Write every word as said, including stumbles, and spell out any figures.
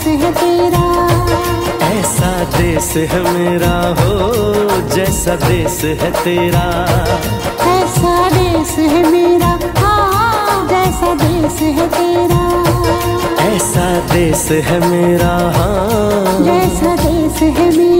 है तेरा। ऐसा देश है मेरा हो जैसा देश है तेरा। ऐसा देश है मेरा हाँ जैसा देश है तेरा। ऐसा देश है मेरा हाँ जैसा देश है मेरा।